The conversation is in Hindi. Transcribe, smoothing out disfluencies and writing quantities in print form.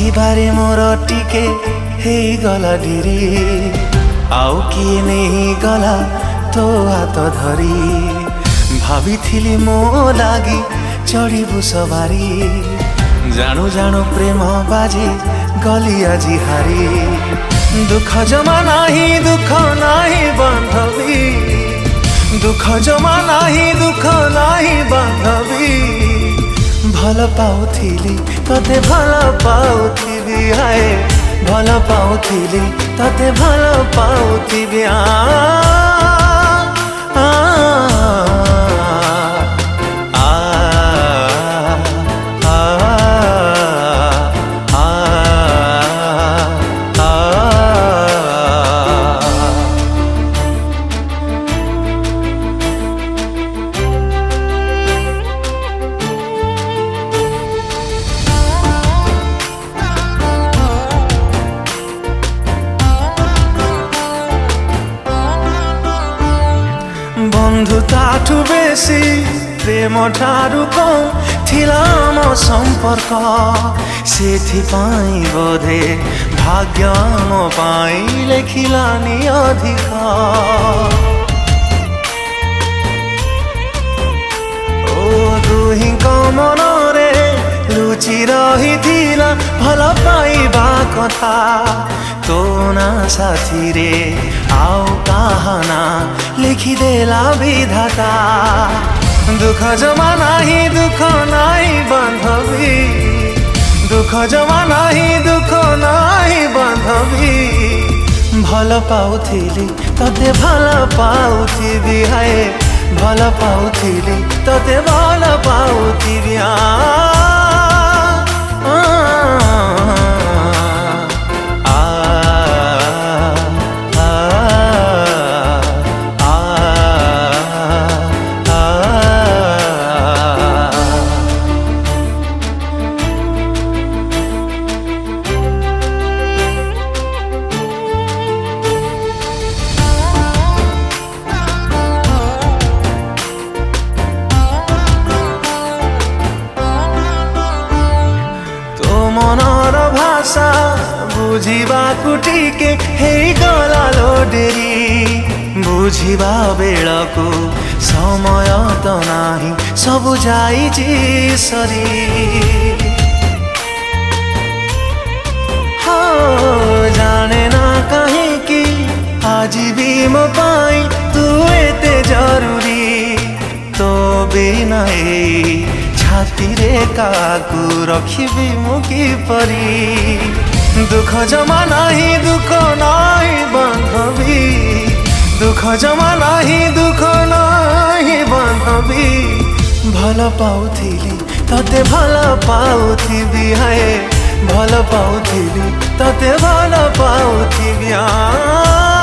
କହିବାରେ ମୋର ଟିକେ ହେଇଗଲା ଡେରି, ଆଉ କିଏ ନେଇଗଲା ତୋ ହାତ ଧରି। ଭାବିଥିଲି ମୋ ଲାଗି ଚଢ଼ିବୁ ସବାରି, ଜାଣୁ ଜାଣୁ ପ୍ରେମ ବାଜି ଗଲି ଆଜି ହାରି। ଦୁଃଖ ଜମା ନାହିଁ ଦୁଃଖ ନାହିଁ ବାନ୍ଧବୀ, ଦୁଃଖ ଜମା ନାହିଁ ଦୁଃଖ ନାହିଁ ବାନ୍ଧବୀ। ଭଲ ପାଉଥିଲି ତତେ ଭଲ ପାଉଥିବି, ହାଏ ଭଲ ପାଉଥିଲି ତତେ ଭଲ ପାଉଥିବି। बंधुताठु बेसी प्रेम ठारू कम थिला मो संपर्क, सेथिपाई बोधे भाग्य मो पाई लेखिलानी अधिक। ओ दुहिंक मनरे रुचि रहिथिला भल पाइबा कथा, तो ना साथी रे आओ कहाना लिखिदेला विधाता। दुख जमा नाही दुख नाही बांधवी, दुख जमा नाही दुख नाही बांधवी। भल पाउथिली तते भल पाउथिबी, हाय भल पाउथिली तते भल पाउथिबी। मनर भाषा बुझिबाकु टिके हेइगला लो डेरी, बुझिबा बेलकु समय त नाही सबु जाइछि सरी। हो जाने ना कहीं कि आज भी मो पाई तू एते जरूरी, तो बिना छाती रे काकू रखिबी मु किपरि। दुख जमा नाही दुख नाही बांधवी, दुख जमा नाही दुख नाही बांधवी। भल पाउथिली तते भल पाउथिबी, हाय भल पाउथिली तते भल पाउथिबी।